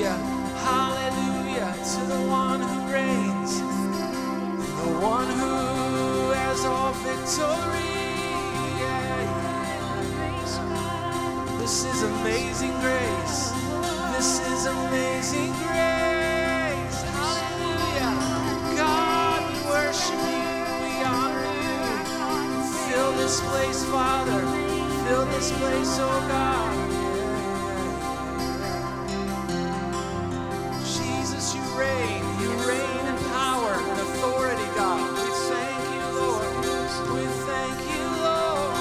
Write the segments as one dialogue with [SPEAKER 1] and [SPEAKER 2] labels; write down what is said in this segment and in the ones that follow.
[SPEAKER 1] hallelujah to the one who reigns, the one who has all victory. This is amazing grace. This is amazing grace. Hallelujah. God, we worship you. We honor you. Fill this place, Father. Fill this place, oh God. Jesus, you reign. You reign in power and authority, God. We thank you, Lord. We thank you, Lord.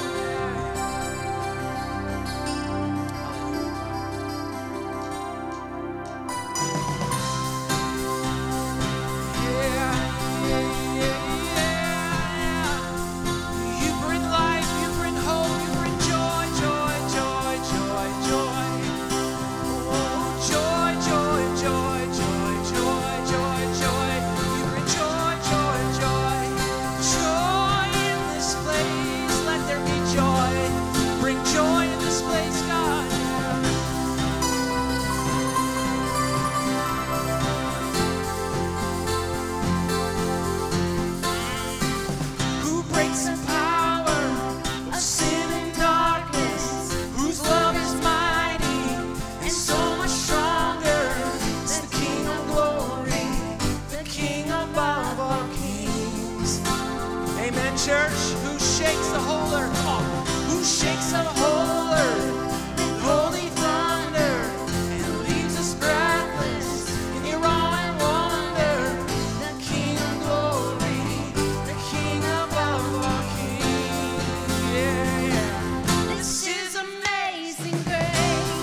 [SPEAKER 1] You bring life, you bring hope, you bring joy, joy, joy, joy, joy. Oh, joy, joy, joy, joy, joy, joy, joy. You bring joy, joy, joy, joy in this place. Let there be joy. Bring joy in this place, God. Who breaks the power of sin and darkness, whose love is mighty and so much stronger. It's the King of glory, the King above all kings. Amen, church. Who shakes the whole earth? Come on. Who shakes the whole earth with holy thunder and leaves us breathless in your awe and wonder? The King of glory, the King above all kings. Yeah.
[SPEAKER 2] This is amazing grace.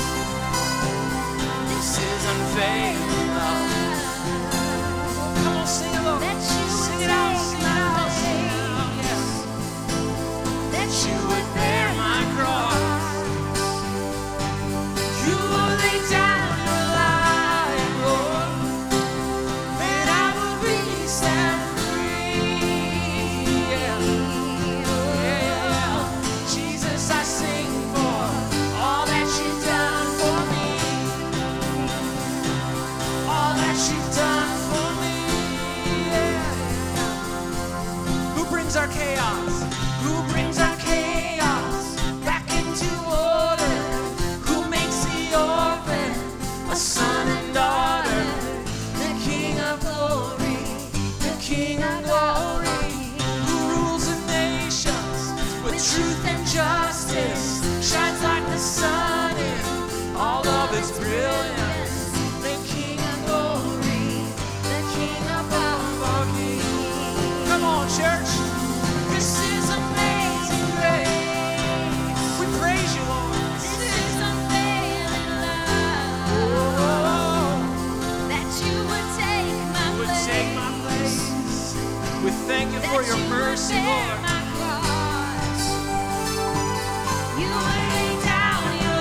[SPEAKER 1] This is unfailing love. Come on, sing it, Lord.
[SPEAKER 2] That you would
[SPEAKER 1] Sing it out,
[SPEAKER 2] take
[SPEAKER 1] sing it
[SPEAKER 2] my
[SPEAKER 1] out, sing it out. Yes.
[SPEAKER 2] That
[SPEAKER 1] You would bear my cross. You would lay down your life, Lord, and I will be set free. Yeah. Yeah. Jesus, I sing for all that you've done for me. All that you've done for me. Yeah. Who brings our chaos? Who brings our chaos back into order? Who makes the orphan a son and daughter? The King of glory, the King of glory, who rules the nations with truth and justice, shines like the sun in all of its brilliance. The King of glory, the King above all kings. Come on, church. This is amazing grace. We praise you, Lord.
[SPEAKER 2] This is unfailing love.
[SPEAKER 1] Oh,
[SPEAKER 2] That you would take my
[SPEAKER 1] would
[SPEAKER 2] place.
[SPEAKER 1] take my place. We thank you for your mercy,
[SPEAKER 2] Lord.
[SPEAKER 1] Lord.
[SPEAKER 2] My cross. You would lay down your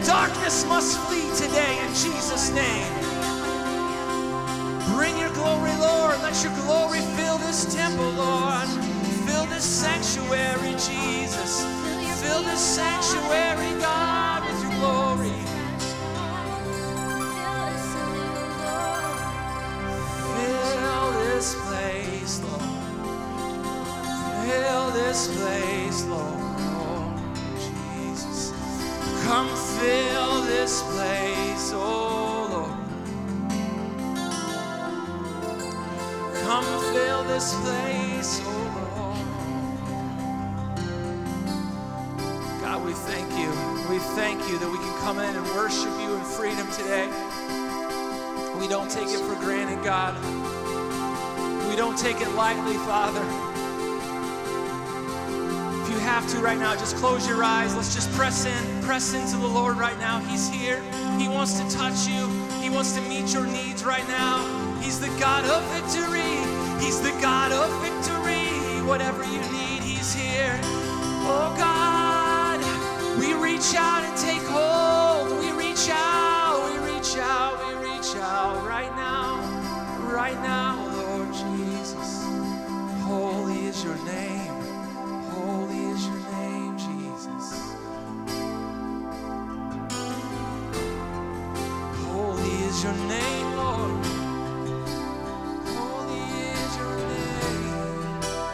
[SPEAKER 1] Darkness must flee today in Jesus' name. Bring your glory, Lord. Let your glory fill this temple, Lord. Fill this sanctuary, Jesus. Fill this sanctuary, God, with your glory. Fill this place, Lord. Fill this place, Lord. Jesus. Come fill this place, oh Lord. Come fill this place, oh Lord. God, we thank you. We thank you that we can come in and worship you in freedom today. We don't take it for granted, God. We don't take it lightly, Father. If you have to right now, just close your eyes. Let's just press into the Lord right now. He's here. He wants to touch you. He wants to meet your needs right now. He's the God of victory. He's the God of victory. Whatever you need, He's here. Oh God, we reach out and take hold. We reach out, we reach out, we reach out right now, Lord Jesus. Holy is your name. Holy is your name, Jesus. Holy is your name, Lord. Holy is your name.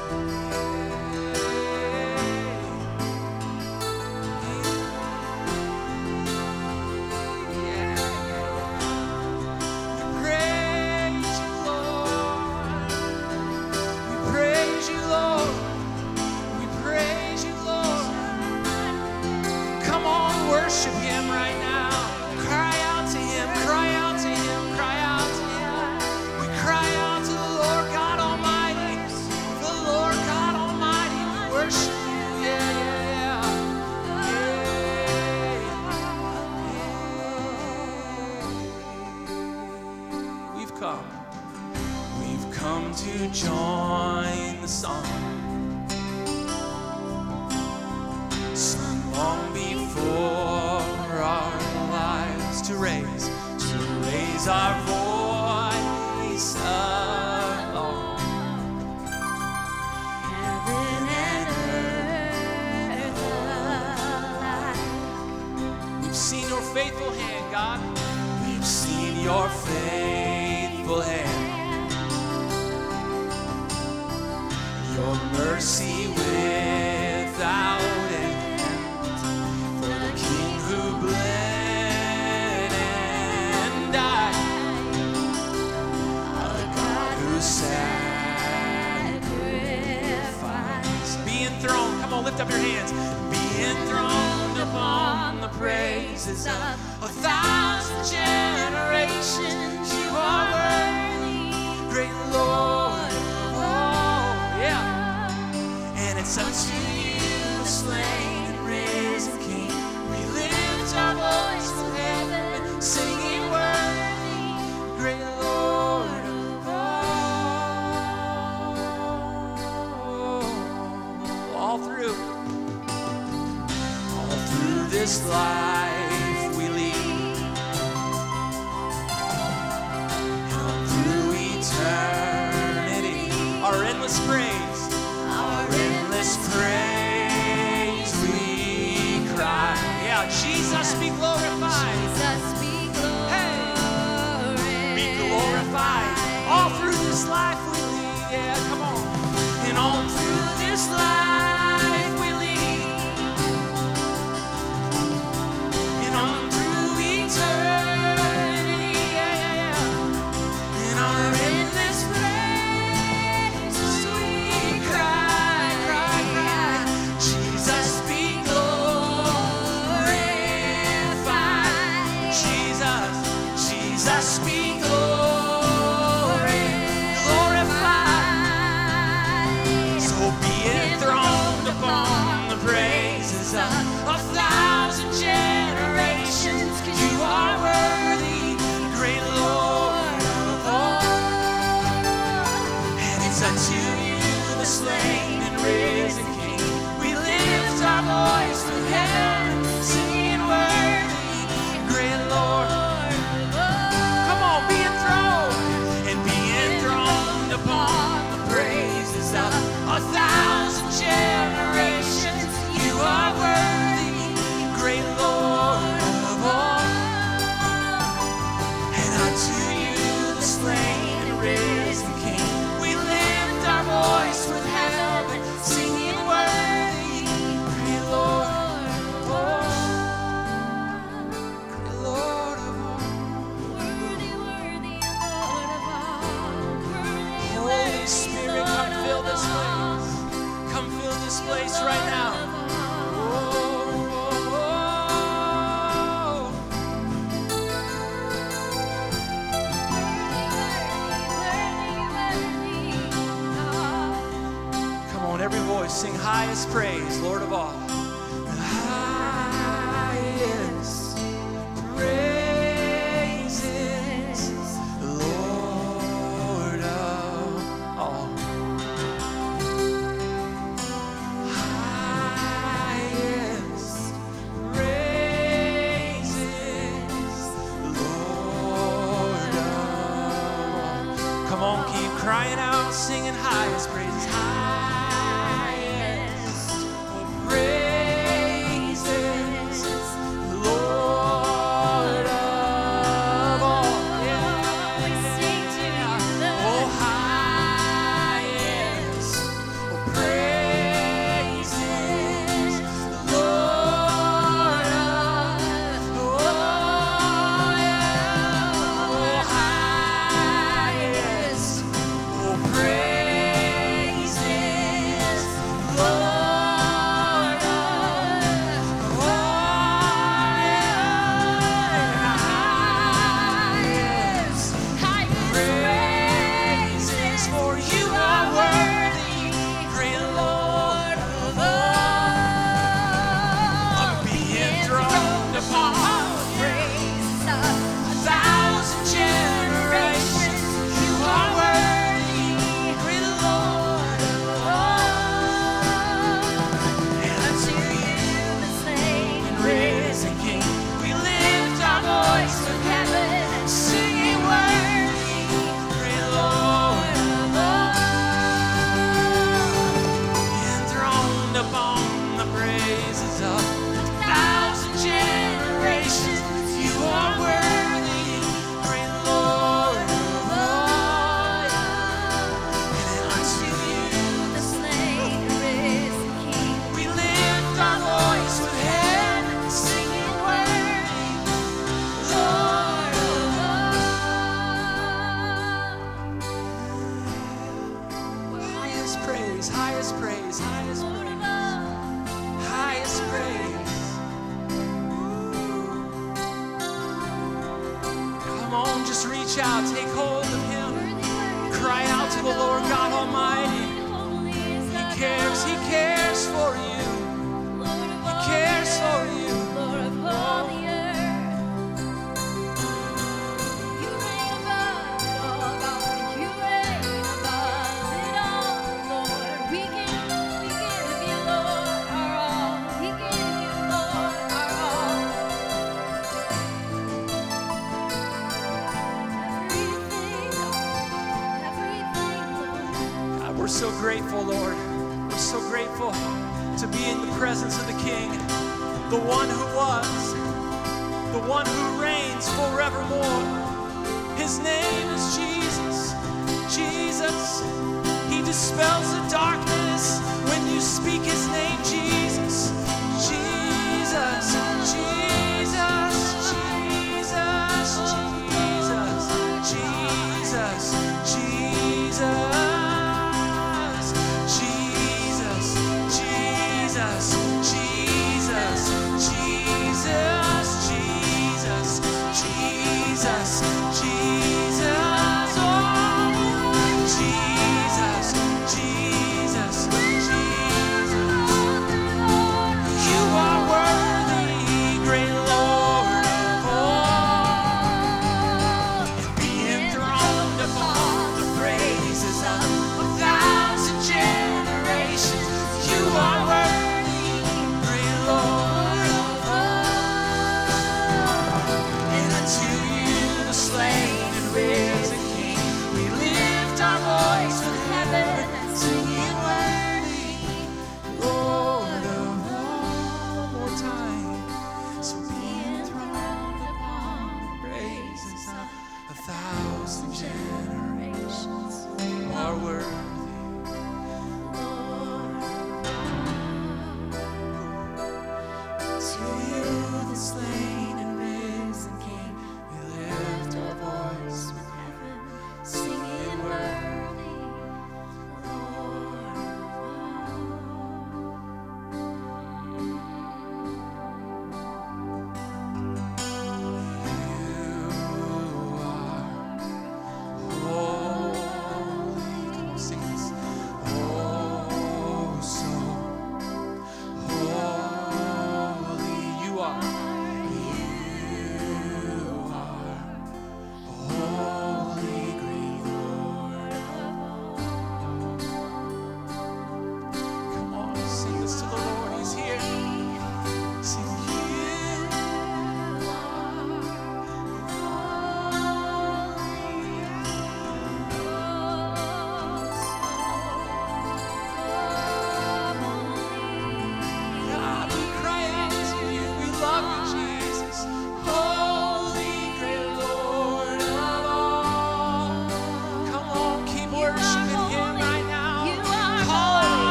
[SPEAKER 1] We praise you, Lord. We praise you, Lord. We praise you, Lord. Come on, worship Him right now. Cry out to Him, cry out to Him, cry out to Him. We cry out to the Lord God Almighty, the Lord God Almighty. We worship you, yeah. We've come to join the song sung long before our lives to raise our voice along.
[SPEAKER 2] Heaven and earth alike.
[SPEAKER 1] We've seen your faithful hand, God. We've seen your faithful hand. Your mercy without end. For the King who bled and died. A God who sacrificed. Be enthroned. Come on, lift up your hands. Be enthroned upon the praises of 1,000 generations. You are worthy, great Lord. It's unto you, the slain and risen King. We lift our voice to heaven, singing worthy, great Lord of all. All through this life we lead, and through eternity, our endless praise. Praise we cry. Yeah, Jesus be glorified.
[SPEAKER 2] Jesus be glorified.
[SPEAKER 1] Hey, be glorified. All through this life we lead. Yeah, come on. And all through this life we lead. And on through eternity. Yeah. And our endless praise we cry. Jesus be glorified. So be enthroned upon the praises of 1,000 generations. You are worthy, great Lord of all. And it's unto you, the slain and risen King. We lift our voice with heaven, singing worthy, highest praise, Lord of all. The highest praises, Lord of all. Highest praises, Lord of all. Come on, keep crying out, singing highest praises. Highest praise, highest praise, highest praise. Come on, just reach out, take hold of Him. Cry out to the Lord God Almighty. He cares for you. He cares for you.
[SPEAKER 2] Lord of all the earth, you reign above it all, God. You reign above it all, Lord. We give you, Lord, our all. We give you, Lord, our all. Everything, Lord.
[SPEAKER 1] God, we're so grateful, Lord. We're so grateful to be in the presence of the King, the one who was, the one who reigns forevermore. His name is Jesus. Jesus, He dispels the darkness when you speak His name, Jesus. Jesus, Jesus, Jesus, Jesus, Jesus, Jesus.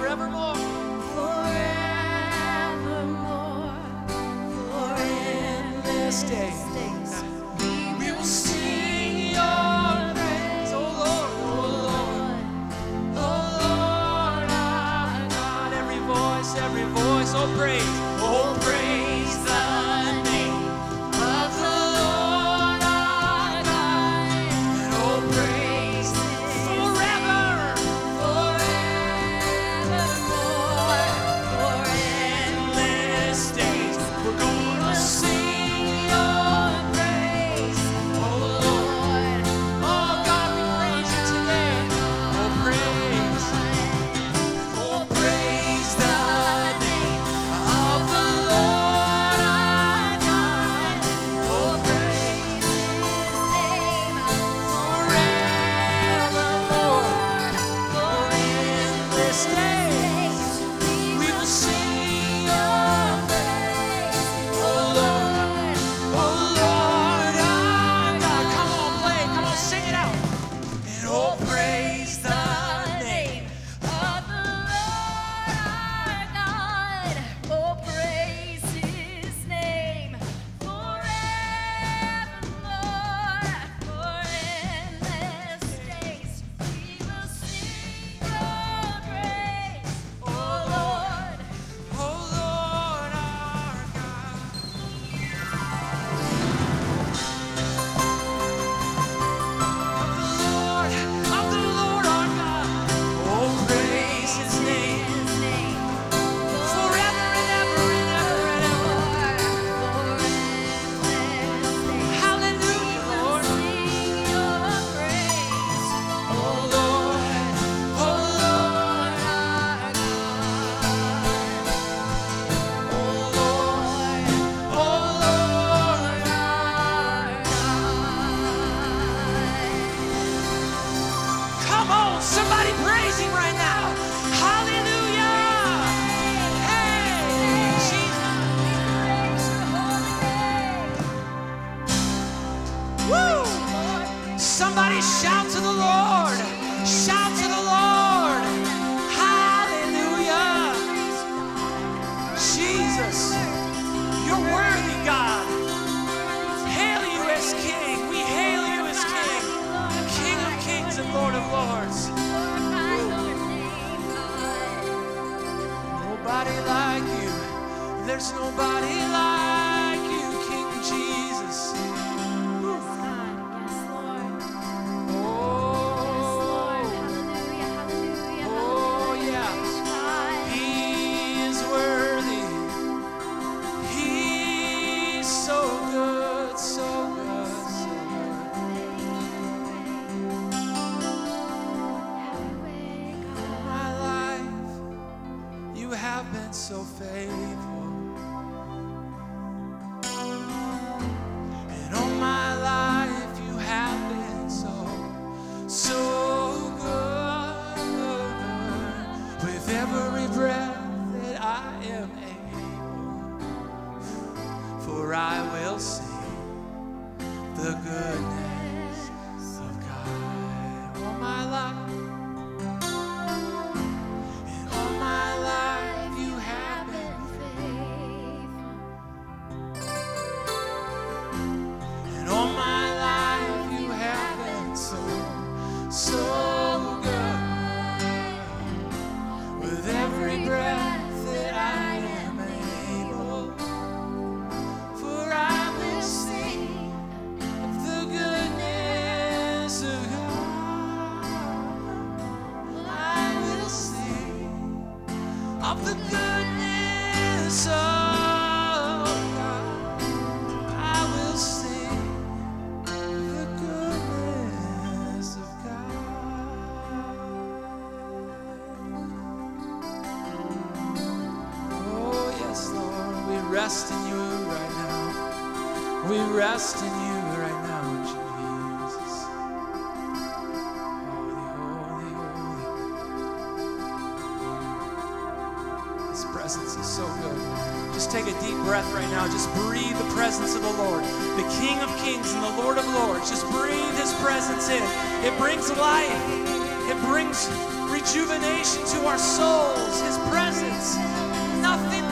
[SPEAKER 1] forevermore.
[SPEAKER 2] Forevermore, for endless days.
[SPEAKER 1] We will sing your praise, oh Lord, oh Lord, oh Lord our God. Every voice, oh praise the name of the Lord our God, and oh praise forever,
[SPEAKER 2] Forevermore, for
[SPEAKER 1] endless days. We're gonna sing your praise, oh Lord. Oh God, we praise you today. Oh praise the name of the Lord our God. Oh praise forevermore, for endless days. We will sing your praise, oh Lord, oh Lord our God. Come on, play, come on, sing it out. And oh, praise the name.
[SPEAKER 2] of the Lord our God. Oh, praise His name forevermore, for endless days. We will sing your praise, oh Lord.
[SPEAKER 1] Oh Lord our God. Of the Lord our God. Oh, praise His name
[SPEAKER 2] His name
[SPEAKER 1] forever and ever and ever and ever.
[SPEAKER 2] for endless days.
[SPEAKER 1] Hallelujah, Lord.
[SPEAKER 2] Sing your praise,
[SPEAKER 1] Oh Lord, oh Lord our God. Oh Lord, oh Lord our God. Come on, somebody praise Him right now. Hallelujah. Hey, Jesus. Woo! Somebody shout to the Lord. Shout to the Lord. Hallelujah. Jesus, you're worthy, God. Hail you as King. We hail you as King. King of kings and Lord of lords. Nobody like you. There's nobody like you, King Jesus. Oh, yeah. He is worthy. He's so good, so good, so good. My life, you have been so faithful. And all my life, you have been so good. With every breath that I am able, for I will sing the goodness of God. All my life, and all my life, you have been faithful. And all my life, you have been so good. With every breath that I am able, for I will sing of the goodness of God. I will sing of the goodness of God. I will sing the goodness of God. Oh, yes, Lord, we rest in you right now. We rest in you right now, Jesus. Holy, holy, holy. His presence is so good. Just take a deep breath right now. Just breathe the presence of the Lord, the King of Kings and the Lord of Lords. Just breathe His presence in. It brings life. It brings rejuvenation to our souls, His presence. Nothing